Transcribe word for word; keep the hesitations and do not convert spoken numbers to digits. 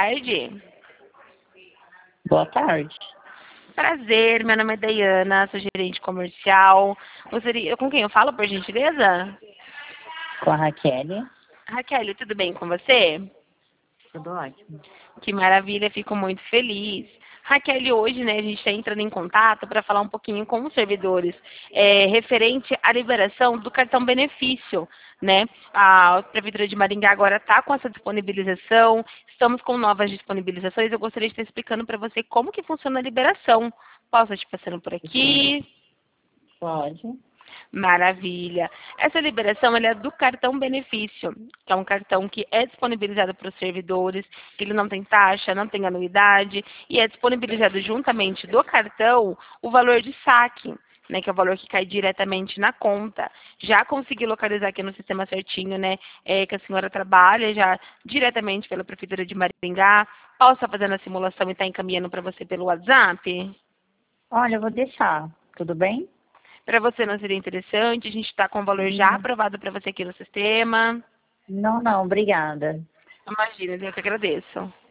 tarde. Boa tarde. Prazer, meu nome é Dayana, sou gerente comercial. Gostaria, com quem eu falo, por gentileza? Com a Raquel. Raquel, tudo bem com você? Tudo ótimo. Que maravilha, fico muito feliz. Raquel, hoje, né, a gente está entrando em contato para falar um pouquinho com os servidores é, referente à liberação do cartão benefício, né? A Prefeitura de Maringá agora está com essa disponibilização, estamos com novas disponibilizações. Eu gostaria de estar explicando para você como que funciona a liberação. Posso estar te passando por aqui? Pode. Maravilha. Essa liberação ela é do cartão benefício, que é um cartão que é disponibilizado para os servidores, ele não tem taxa, não tem anuidade, e é disponibilizado juntamente do cartão o valor de saque, né, que é o valor que cai diretamente na conta. Já consegui localizar aqui no sistema certinho, né, é, que a senhora trabalha já diretamente pela Prefeitura de Maringá. Posso estar fazendo a simulação e estar encaminhando para você pelo WhatsApp? Olha, eu vou deixar. Tudo bem? Para você não seria interessante? A gente está com o valor já aprovado para você aqui no sistema. Não, não, obrigada. Imagina, eu que agradeço.